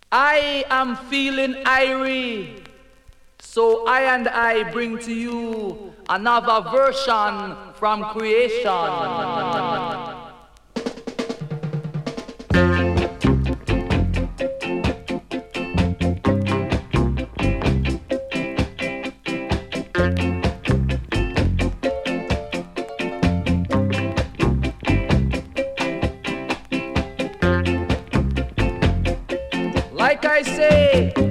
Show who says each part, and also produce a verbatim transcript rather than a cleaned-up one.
Speaker 1: I am feeling irie, so I and I bring to you another version from creation. Like I say,